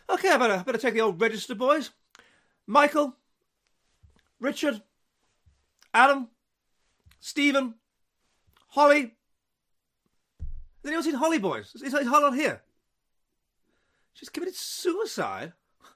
Okay, I better take the old register, boys. Michael, Richard, Adam, Stephen, Holly. Has anyone seen Holly, boys? Is Holly on here? She's committed suicide?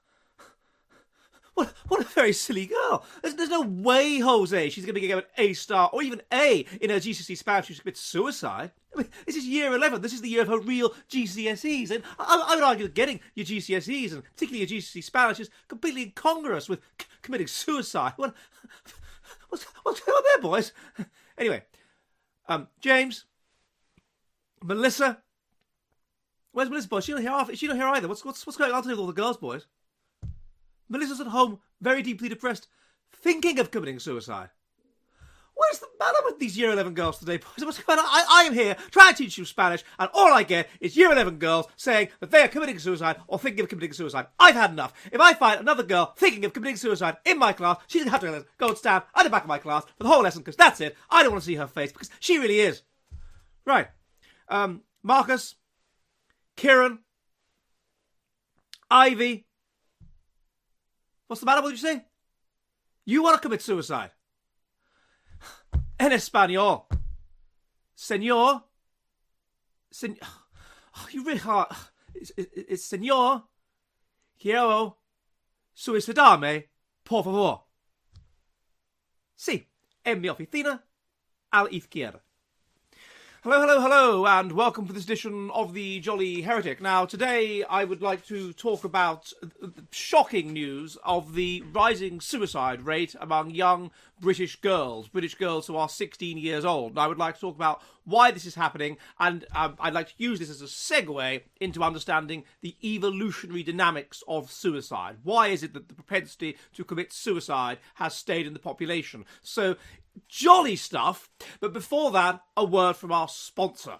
What a very silly girl. There's no way, Jose, she's going to get an A star or even A in her GCSE Spanish to commit suicide. I mean, this is year 11. This is the year of her real GCSEs. And I would argue that getting your GCSEs, and particularly your GCSE Spanish, is completely incongruous with committing suicide. What's going on there, boys? Anyway, James, Melissa. Where's Melissa, boys? She's not here either. What's going on with all the girls, boys? Melissa's at home, very deeply depressed, thinking of committing suicide. What is the matter with these Year 11 girls today, boys? What's going on? I am here trying to teach you Spanish, and all I get is Year 11 girls saying that they are committing suicide or thinking of committing suicide. I've had enough. If I find another girl thinking of committing suicide in my class, she's going to have to go and stand at the back of my class for the whole lesson, because that's it. I don't want to see her face, because she really is. Right. Marcus, Kieran, Ivy. What's the matter? What did you say? You want to commit suicide? En español. Señor. Oh, you really are. It's señor. Quiero suicidarme, por favor. Sí. En mi oficina, a la izquierda. Hello, and welcome to this edition of the Jolly Heretic. Now, today I would like to talk about shocking news of the rising suicide rate among young British girls who are 16 years old. And I would like to talk about why this is happening, and I'd like to use this as a segue into understanding the evolutionary dynamics of suicide. Why is it that the propensity to commit suicide has stayed in the population? So, jolly stuff, but before that, a word from our sponsor.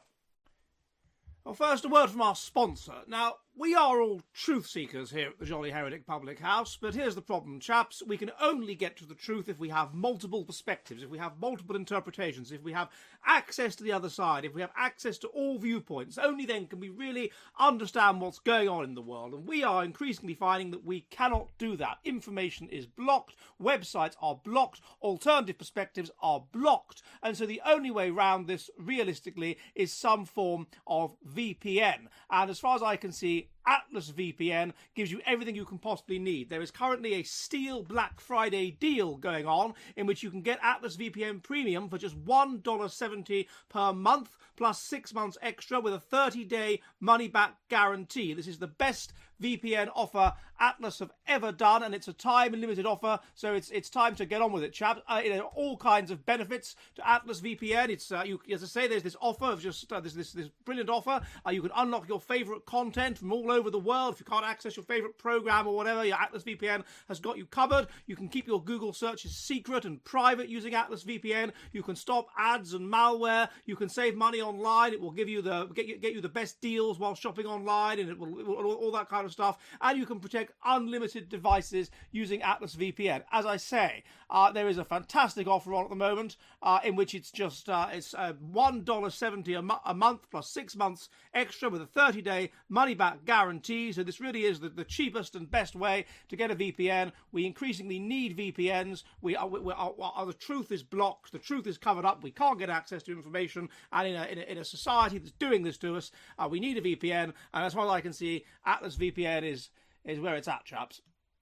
Well, first, a word from our sponsor. Now, we are all truth seekers here at the Jolly Heretic Public House, but here's the problem, chaps. We can only get to the truth if we have multiple perspectives, if we have multiple interpretations, if we have access to the other side, if we have access to all viewpoints. Only then can we really understand what's going on in the world, and we are increasingly finding that we cannot do that. Information is blocked, websites are blocked, alternative perspectives are blocked, and so the only way round this, realistically, is some form of VPN. And as far as I can see, Atlas VPN gives you everything you can possibly need. There is currently a steel Black Friday deal going on in which you can get Atlas VPN Premium for just $1.70 per month plus 6 months extra with a 30-day money-back guarantee. This is the best VPN offer Atlas have ever done, and it's a time-limited offer, so it's time to get on with it, chaps. There are all kinds of benefits to Atlas VPN. It's as I say, there's this offer of just this brilliant offer. You can unlock your favourite content from all over the world. If you can't access your favourite program or whatever, your Atlas VPN has got you covered. You can keep your Google searches secret and private using Atlas VPN. You can stop ads and malware. You can save money online. It will give you get you the best deals while shopping online, and it will all that kind of stuff. And you can protect unlimited devices using Atlas VPN. As I say, there is a fantastic offer on at the moment in which it's just it's $1.70 a month plus 6 months extra with a 30-day money-back guarantee. So this really is the cheapest and best way to get a VPN. We increasingly need VPNs. The truth is blocked. The truth is covered up. We can't get access to information. And in a society that's doing this to us, we need a VPN. And as far as I can see, Atlas VPN is where it's at, chaps.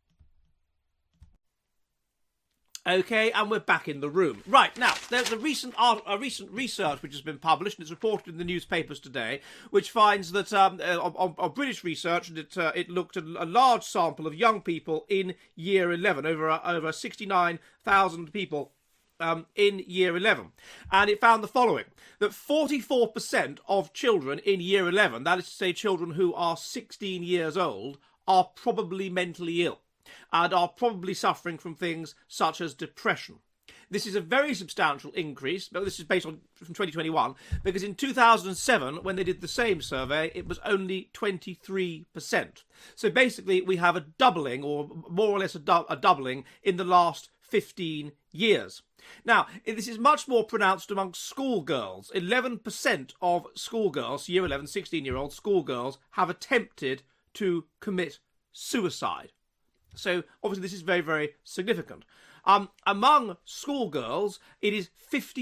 Okay, and we're back in the room. Right, now, there's a recent research which has been published, and it's reported in the newspapers today, which finds that, on British research, it looked at a large sample of young people in Year 11, over 69,000 people in Year 11. And it found the following, that 44% of children in Year 11, that is to say children who are 16 years old, are probably mentally ill and are probably suffering from things such as depression. This is a very substantial increase, but this is based on from 2021, because in 2007, when they did the same survey, it was only 23%. So basically, we have a doubling, or more or less a doubling, in the last 15 years. Now, this is much more pronounced among schoolgirls. 11% of schoolgirls, Year 11, 16-year-old schoolgirls, have attempted to commit suicide. So obviously this is very, very significant. Among schoolgirls, it is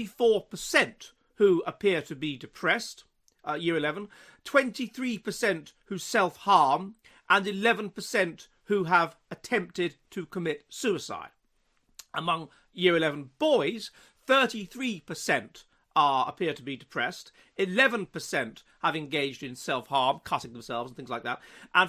54% who appear to be depressed, year 11, 23% who self-harm, and 11% who have attempted to commit suicide. Among year 11 boys, 33% appear to be depressed, 11% have engaged in self-harm, cutting themselves and things like that, and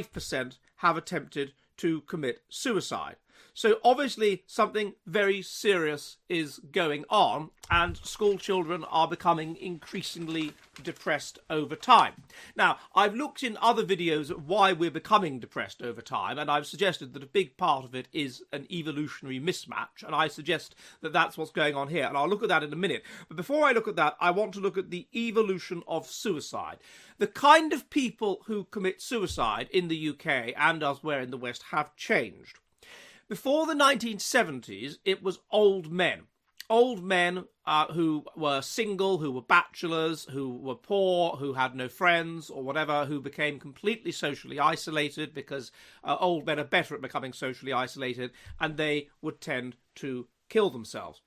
5% have attempted to commit suicide. So obviously something very serious is going on, and school children are becoming increasingly depressed over time. Now, I've looked in other videos at why we're becoming depressed over time, and I've suggested that a big part of it is an evolutionary mismatch, and I suggest that that's what's going on here, and I'll look at that in a minute. But before I look at that, I want to look at the evolution of suicide. The kind of people who commit suicide in the UK and elsewhere in the West have changed. Before the 1970s, it was old men. Old men who were single, who were bachelors, who were poor, who had no friends or whatever, who became completely socially isolated because old men are better at becoming socially isolated, and they would tend to kill themselves.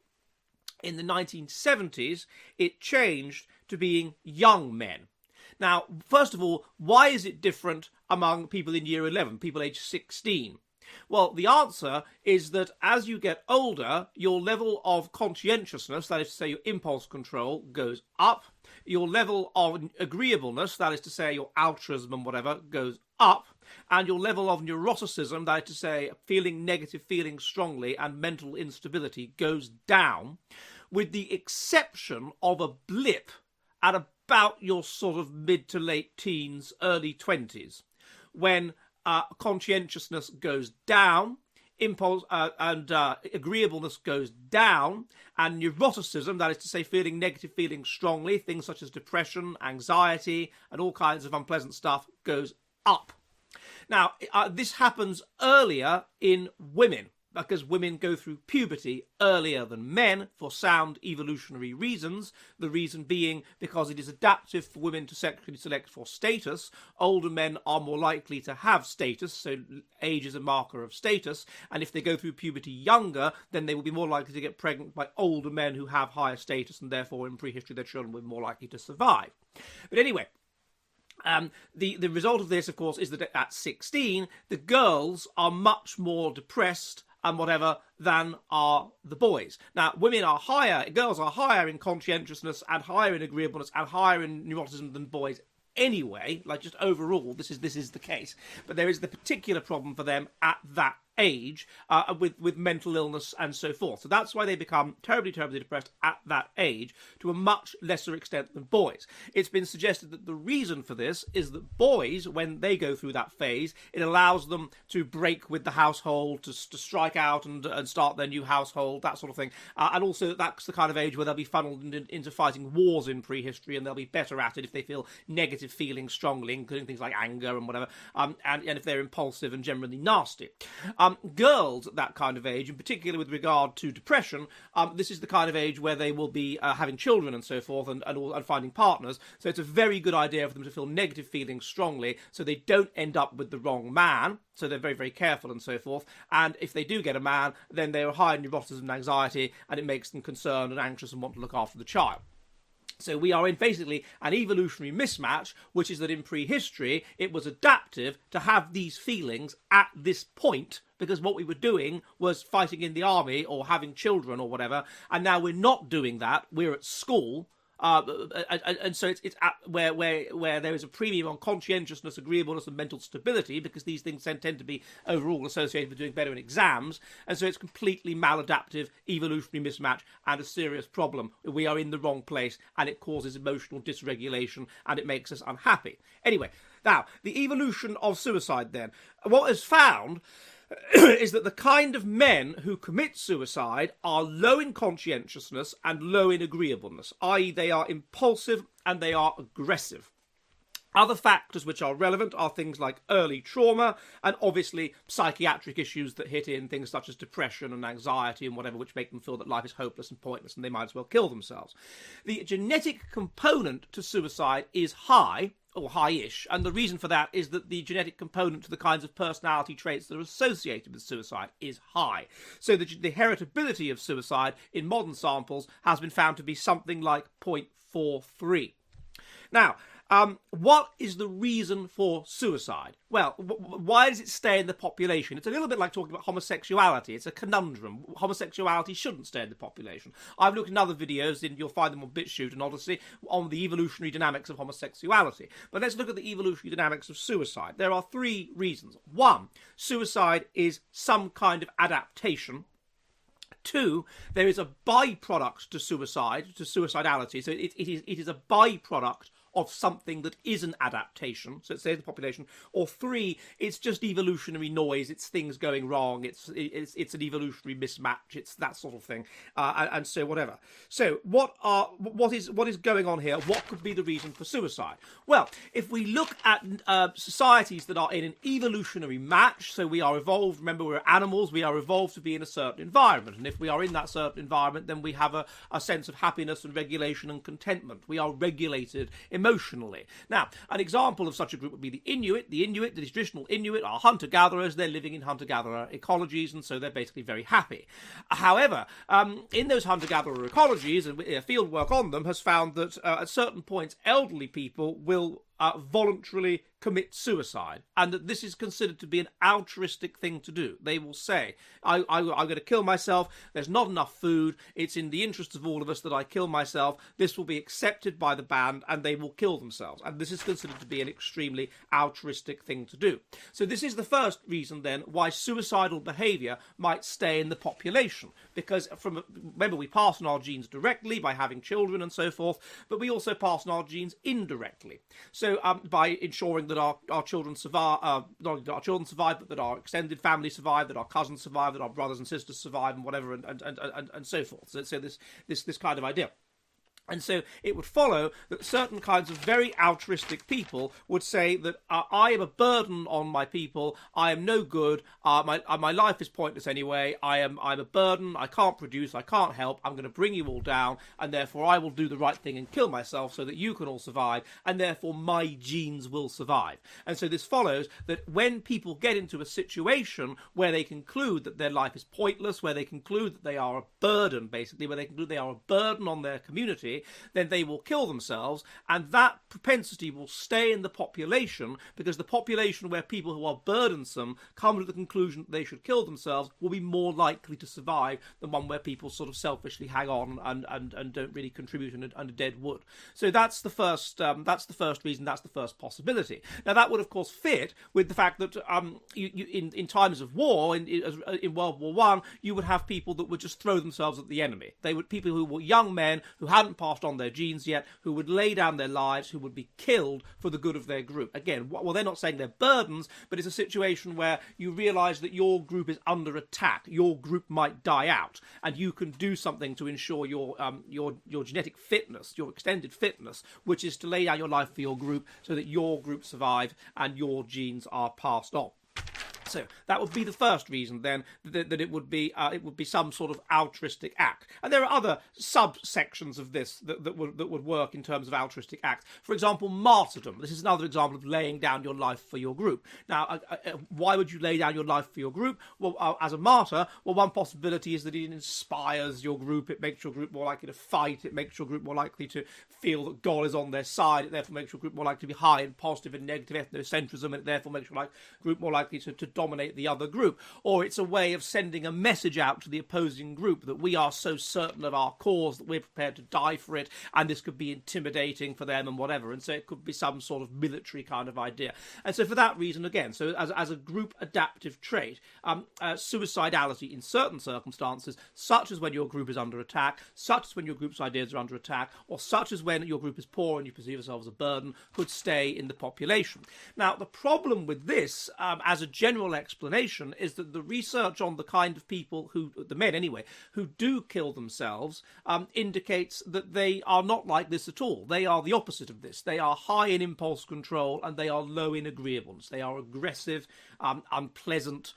In the 1970s, it changed to being young men. Now, first of all, why is it different among people in year 11, people aged 16? Well, the answer is that as you get older, your level of conscientiousness, that is to say your impulse control, goes up. Your level of agreeableness, that is to say your altruism and whatever, goes up. And your level of neuroticism, that is to say feeling negative feelings strongly, and mental instability goes down, with the exception of a blip at about your sort of mid to late teens, early 20s, when conscientiousness goes down, impulse and agreeableness goes down, and neuroticism, that is to say feeling negative feelings strongly, things such as depression, anxiety, and all kinds of unpleasant stuff, goes up. Now, this happens earlier in women, because women go through puberty earlier than men for sound evolutionary reasons. The reason being because it is adaptive for women to sexually select for status. Older men are more likely to have status, so age is a marker of status. And if they go through puberty younger, then they will be more likely to get pregnant by older men who have higher status, and therefore in prehistory their children will be more likely to survive. But anyway, the result of this, of course, is that at 16, the girls are much more depressed and whatever than are the boys. Now, girls are higher in conscientiousness and higher in agreeableness and higher in neuroticism than boys anyway, like just overall, this is the case. But there is the particular problem for them at that age with mental illness and so forth. So that's why they become terribly, terribly depressed at that age to a much lesser extent than boys. It's been suggested that the reason for this is that boys, when they go through that phase, it allows them to break with the household, to strike out and start their new household, that sort of thing. And also that's the kind of age where they'll be funneled into fighting wars in prehistory, and they'll be better at it if they feel negative feelings strongly, including things like anger and whatever, and if they're impulsive and generally nasty. Girls at that kind of age, in particular with regard to depression, this is the kind of age where they will be having children and so forth and finding partners. So it's a very good idea for them to feel negative feelings strongly so they don't end up with the wrong man. So they're very, very careful and so forth. And if they do get a man, then they're high in neuroticism and anxiety, and it makes them concerned and anxious and want to look after the child. So we are in basically an evolutionary mismatch, which is that in prehistory, it was adaptive to have these feelings at this point, because what we were doing was fighting in the army or having children or whatever, and now we're not doing that. We're at school. And so it's at where there is a premium on conscientiousness, agreeableness, and mental stability, because these things tend to be overall associated with doing better in exams, and so it's completely maladaptive, evolutionary mismatch, and a serious problem. We are in the wrong place, and it causes emotional dysregulation, and it makes us unhappy. Anyway, now, the evolution of suicide then. What is found is that the kind of men who commit suicide are low in conscientiousness and low in agreeableness, i.e. they are impulsive and they are aggressive. Other factors which are relevant are things like early trauma and obviously psychiatric issues that hit in, things such as depression and anxiety and whatever, which make them feel that life is hopeless and pointless and they might as well kill themselves. The genetic component to suicide is high, or high-ish, and the reason for that is that the genetic component to the kinds of personality traits that are associated with suicide is high. So the heritability of suicide in modern samples has been found to be something like 0.43. Now, what is the reason for suicide? Well, why does it stay in the population? It's a little bit like talking about homosexuality. It's a conundrum. Homosexuality shouldn't stay in the population. I've looked in other videos, and you'll find them on BitChute and Odyssey, on the evolutionary dynamics of homosexuality. But let's look at the evolutionary dynamics of suicide. There are 3 reasons. 1, suicide is some kind of adaptation. 2, there is a byproduct to suicide, to suicidality. So it is a byproduct of something that is an adaptation, so it stays in the population. Or 3, it's just evolutionary noise, it's things going wrong, it's an evolutionary mismatch, it's that sort of thing, and so whatever. So what is going on here? What could be the reason for suicide? Well, if we look at societies that are in an evolutionary match, so we are evolved, remember we're animals, we are evolved to be in a certain environment, and if we are in that certain environment, then we have a sense of happiness and regulation and contentment. We are regulated emotionally. Now, an example of such a group would be the Inuit. The traditional Inuit are hunter-gatherers. They're living in hunter-gatherer ecologies, and so they're basically very happy. However, in those hunter-gatherer ecologies, and field work on them has found that at certain points, elderly people will voluntarily commit suicide, and that this is considered to be an altruistic thing to do. They will say, I'm going to kill myself, there's not enough food, it's in the interest of all of us that I kill myself, this will be accepted by the band, and they will kill themselves. And this is considered to be an extremely altruistic thing to do. So this is the first reason, then, why suicidal behaviour might stay in the population. Because, remember, we pass on our genes directly by having children and so forth, but we also pass on our genes indirectly. So by ensuring that our children survive, not only that our children survive, but that our extended family survive, that our cousins survive, that our brothers and sisters survive, and whatever, and so forth. So this kind of idea. And so it would follow that certain kinds of very altruistic people would say that I am a burden on my people, I am no good, my life is pointless anyway, I'm a burden, I can't produce, I can't help, I'm going to bring you all down, and therefore I will do the right thing and kill myself so that you can all survive, and therefore my genes will survive. And so this follows that when people get into a situation where they conclude that their life is pointless, where they conclude that they are a burden, basically, where they conclude they are a burden on their community, then they will kill themselves, and that propensity will stay in the population, because the population where people who are burdensome come to the conclusion that they should kill themselves will be more likely to survive than one where people sort of selfishly hang on and don't really contribute and are dead wood. So that's the first reason, that's the first possibility. Now that would of course fit with the fact that in times of war, in World War I, you would have people that would just throw themselves at the enemy. They would people who were young men who hadn't passed on their genes yet, who would lay down their lives, who would be killed for the good of their group. Again, well, they're not saying they're burdens, but it's a situation where you realise that your group is under attack. Your group might die out, and you can do something to ensure your genetic fitness, your extended fitness, which is to lay down your life for your group so that your group survive and your genes are passed on. So that would be the first reason, then, that it would be some sort of altruistic act. And there are other subsections of this that would work in terms of altruistic acts. For example, martyrdom. This is another example of laying down your life for your group. Now, why would you lay down your life for your group? Well, as a martyr, well, one possibility is that it inspires your group. It makes your group more likely to fight. It makes your group more likely to feel that God is on their side. It therefore makes your group more likely to be high in positive and negative ethnocentrism, and it therefore makes your group more likely to dominate the other group. Or it's a way of sending a message out to the opposing group that we are so certain of our cause that we're prepared to die for it, and this could be intimidating for them and whatever. And so it could be some sort of military kind of idea. And so for that reason, again, so as a group adaptive trait, suicidality in certain circumstances, such as when your group is under attack, such as when your group's ideas are under attack, or such as when your group is poor and you perceive yourself as a burden, could stay in the population. Now, the problem with this, as a general general explanation is that the research on the kind of people who, the men anyway, who do kill themselves indicates that they are not like this at all. They are the opposite of this. They are high in impulse control and they are low in agreeableness. They are aggressive, unpleasant,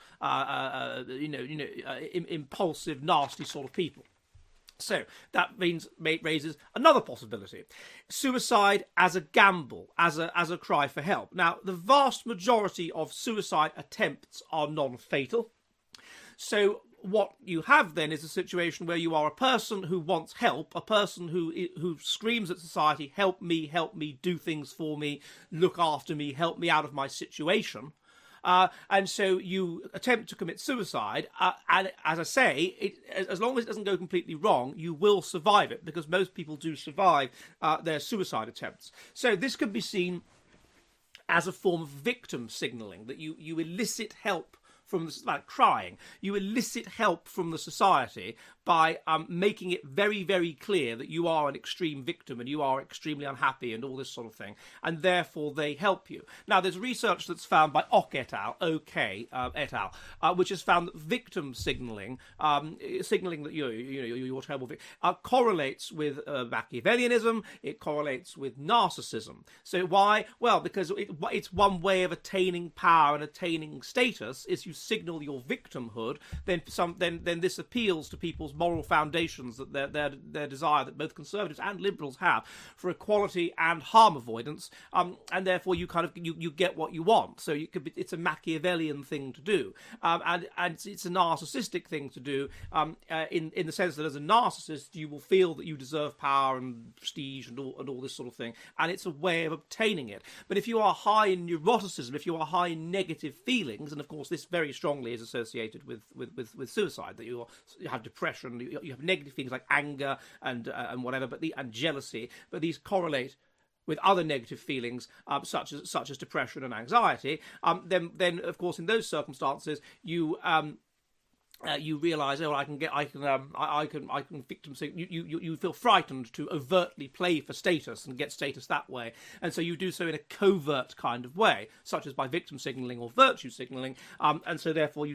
impulsive, nasty sort of people. So that raises another possibility: suicide as a gamble, as a cry for help. Now, the vast majority of suicide attempts are non-fatal. So what you have then is a situation where you are a person who wants help, a person who screams at society, help me, do things for me, look after me, help me out of my situation. And so you attempt to commit suicide, and as I say, as long as it doesn't go completely wrong, you will survive it, because most people do survive their suicide attempts. So this could be seen as a form of victim signalling, that you elicit help from like crying. You elicit help from the society by making it very, very clear that you are an extreme victim and you are extremely unhappy and all this sort of thing, and therefore they help you. Now, there's research that's found by Ock et al., et al., which has found that victim signalling, signalling that you're terrible, correlates with Machiavellianism. It correlates with narcissism. So why? Well, because it's one way of attaining power and attaining status. Is you signal your victimhood, then this appeals to people's moral foundations, that their desire that both conservatives and liberals have for equality and harm avoidance, and therefore you get what you want. So it's a Machiavellian thing to do, and it's a narcissistic thing to do, in the sense that as a narcissist you will feel that you deserve power and prestige and all this sort of thing, and it's a way of obtaining it. But if you are high in neuroticism, if you are high in negative feelings, and of course this very strongly is associated with suicide, that you have depression, you have negative feelings like anger and whatever, and jealousy, but these correlate with other negative feelings, such as depression and anxiety. Then of course in those circumstances you realise, I can victim signal. You feel frightened to overtly play for status and get status that way, and so you do so in a covert kind of way, such as by victim signalling or virtue signalling, and so therefore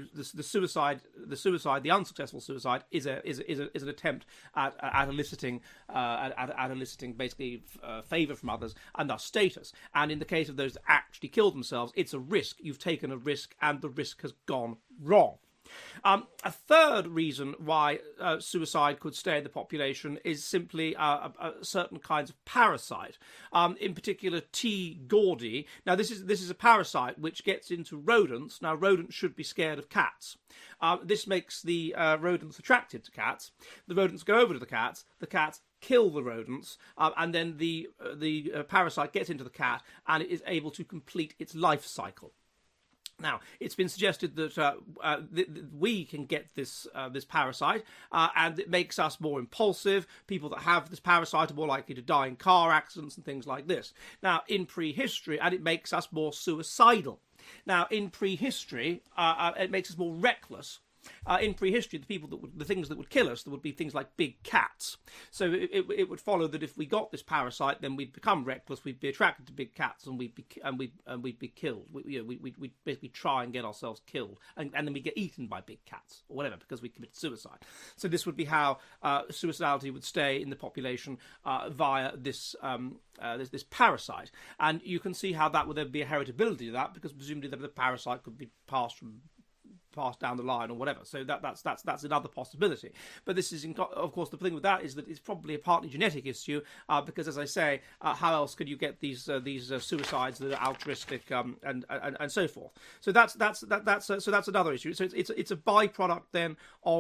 the unsuccessful suicide is an attempt at eliciting basically favour from others and thus status. And in the case of those that actually kill themselves, it's a risk. You've taken a risk, and the risk has gone wrong. A third reason why suicide could stay in the population is simply certain kinds of parasite. In particular, T. gaudi. Now, this is a parasite which gets into rodents. Now, rodents should be scared of cats. This makes the rodents attracted to cats. The rodents go over to the cats kill the rodents, and then the parasite gets into the cat and it is able to complete its life cycle. Now, it's been suggested that we can get this parasite, and it makes us more impulsive. People that have this parasite are more likely to die in car accidents and things like this. Now, in prehistory, and it makes us more suicidal. Now, in prehistory, it makes us more reckless. In prehistory, the things that would kill us, there would be things like big cats. So it would follow that if we got this parasite, then we'd become reckless. We'd be attracted to big cats, and we'd be killed. We'd basically try and get ourselves killed, and then we get eaten by big cats or whatever because we commit suicide. So this would be how suicidality would stay in the population via this parasite, and you can see how that would then be a heritability to that, because presumably the parasite could be passed down the line or whatever. So that's another possibility. But this is, of course, the thing with that is that it's probably a partly genetic issue, because, as I say, how else could you get these suicides that are altruistic and so forth? So that's another issue. So it's a byproduct then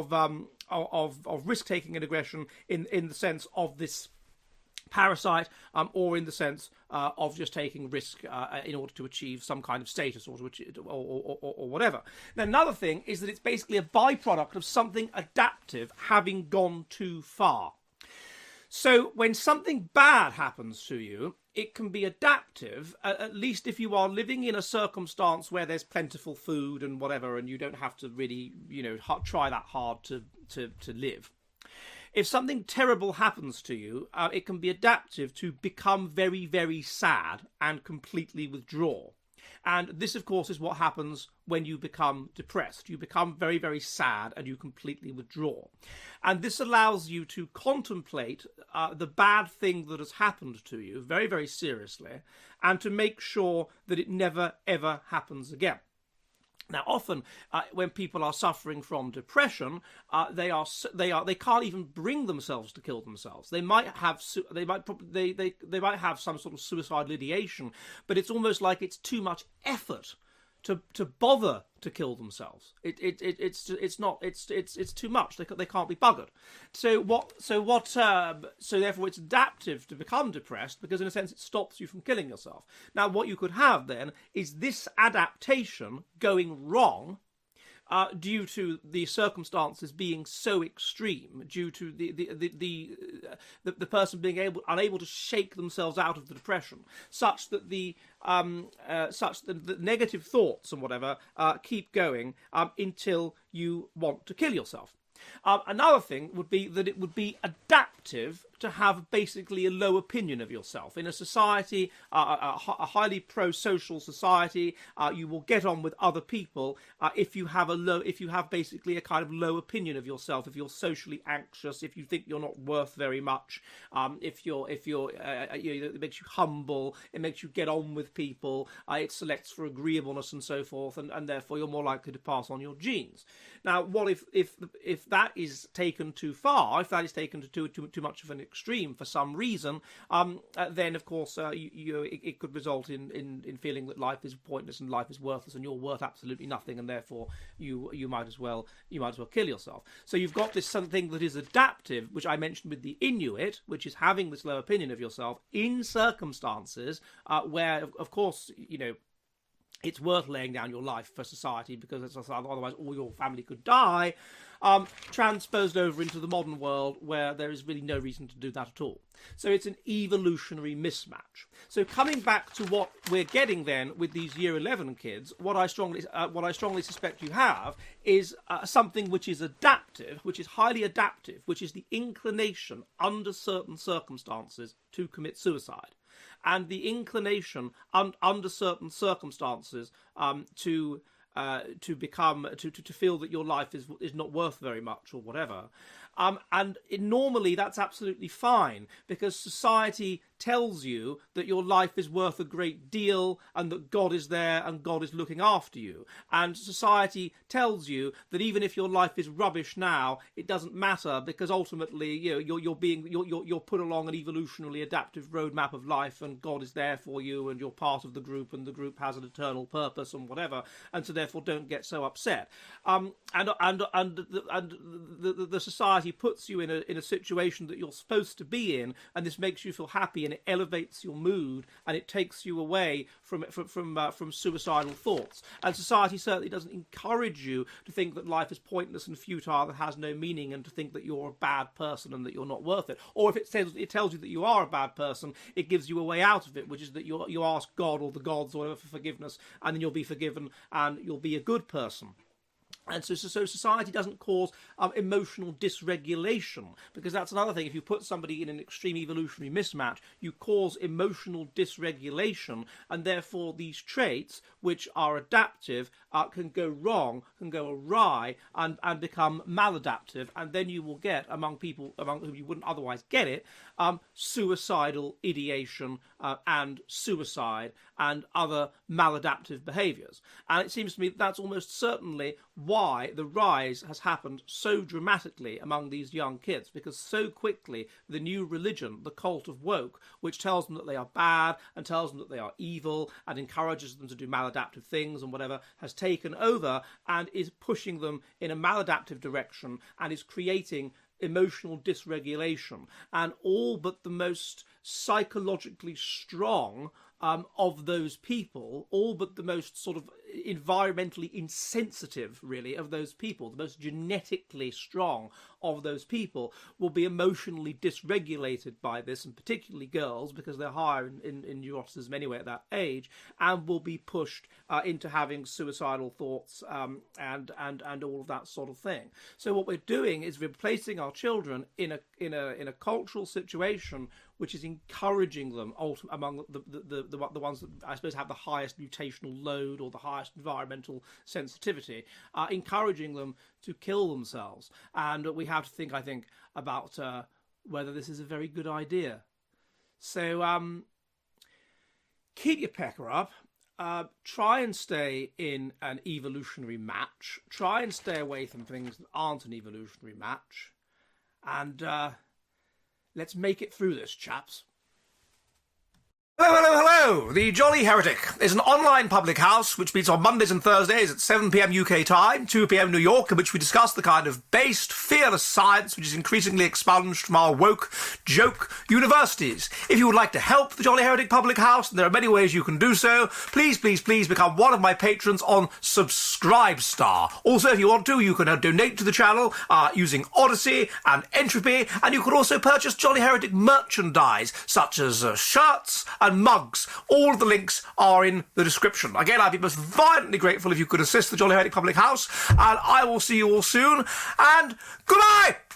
of risk taking and aggression in the sense of this parasite, or in the sense of just taking risk in order to achieve some kind of status or whatever. Now, another thing is that it's basically a byproduct of something adaptive having gone too far. So when something bad happens to you, it can be adaptive, at least if you are living in a circumstance where there's plentiful food and whatever, and you don't have to really, try that hard to live. If something terrible happens to you, it can be adaptive to become very, very sad and completely withdraw. And this, of course, is what happens when you become depressed. You become very, very sad and you completely withdraw. And this allows you to contemplate the bad thing that has happened to you very, very seriously, and to make sure that it never, ever happens again. Now, often when people are suffering from depression, they can't even bring themselves to kill themselves. They might have some sort of suicidal ideation, but it's almost like it's too much effort to bother to kill themselves. It's too much. They can't be buggered. So therefore it's adaptive to become depressed, because in a sense it stops you from killing yourself. Now, what you could have then is this adaptation going wrong due to the circumstances being so extreme, due to the person being unable to shake themselves out of the depression, such that the negative thoughts and whatever keep going until you want to kill yourself. Another thing would be that it would be adaptive to have basically a low opinion of yourself. In a society, a highly pro-social society, you will get on with other people if you have basically a kind of low opinion of yourself. If you're socially anxious, if you think you're not worth very much, it makes you humble, it makes you get on with people, it selects for agreeableness and so forth, and therefore you're more likely to pass on your genes. Now, what if that is taken too far? If that is taken to too much of an extreme for some reason, then of course it could result in feeling that life is pointless and life is worthless and you're worth absolutely nothing, and therefore you might as well kill yourself. So you've got this something that is adaptive, which I mentioned with the Inuit, which is having this low opinion of yourself in circumstances where, of course, it's worth laying down your life for society, because otherwise all your family could die, transposed over into the modern world where there is really no reason to do that at all. So it's an evolutionary mismatch. So coming back to what we're getting then with these Year 11 kids, what I strongly suspect you have is something which is adaptive, which is highly adaptive, which is the inclination under certain circumstances to commit suicide. And the inclination under certain circumstances to feel that your life is not worth very much or whatever. Normally that's absolutely fine, because society tells you that your life is worth a great deal and that God is there and God is looking after you. And society tells you that even if your life is rubbish now, it doesn't matter, because ultimately you're put along an evolutionarily adaptive roadmap of life, and God is there for you, and you're part of the group, and the group has an eternal purpose and whatever, and so therefore don't get so upset. And the society puts you in a situation that you're supposed to be in, and this makes you feel happy, and it elevates your mood, and it takes you away from suicidal thoughts. And society certainly doesn't encourage you to think that life is pointless and futile, that has no meaning, and to think that you're a bad person and that you're not worth it. Or if it tells you that you are a bad person, it gives you a way out of it, which is that you ask God or the gods or whatever for forgiveness, and then you'll be forgiven and you'll be a good person. And so society doesn't cause emotional dysregulation, because that's another thing. If you put somebody in an extreme evolutionary mismatch, you cause emotional dysregulation, and therefore these traits, which are adaptive, can go wrong, can go awry, and become maladaptive, and then you will get, among people among whom you wouldn't otherwise get it, suicidal ideation and suicide and other maladaptive behaviours. And it seems to me that's almost certainly why the rise has happened so dramatically among these young kids, because so quickly the new religion, the cult of woke, which tells them that they are bad and tells them that they are evil and encourages them to do maladaptive things and whatever, has taken over and is pushing them in a maladaptive direction and is creating emotional dysregulation. And all but the most psychologically strong of those people, all but the most sort of environmentally insensitive, really, of those people, the most genetically strong of those people, will be emotionally dysregulated by this, and particularly girls, because they're higher in neuroticism anyway at that age, and will be pushed into having suicidal thoughts and all of that sort of thing. So what we're doing is we're placing our children in a cultural situation which is encouraging them among the ones that I suppose have the highest mutational load or the highest environmental sensitivity, encouraging them to kill themselves. And we have to think, I think, about whether this is a very good idea. So keep your pecker up. Try and stay in an evolutionary match. Try and stay away from things that aren't an evolutionary match. And let's make it through this, chaps. Hello, hello, hello! The Jolly Heretic is an online public house which meets on Mondays and Thursdays at 7 p.m. UK time, 2 p.m. New York, in which we discuss the kind of based, fearless science which is increasingly expunged from our woke, joke universities. If you would like to help the Jolly Heretic public house, and there are many ways you can do so, please, please, please become one of my patrons on Subscribestar. Also, if you want to, you can donate to the channel using Odyssey and Entropy, and you can also purchase Jolly Heretic merchandise, such as shirts and mugs. All of the links are in the description. Again, I'd be most violently grateful if you could assist the Jolly Heretic Public House, and I will see you all soon, and goodbye!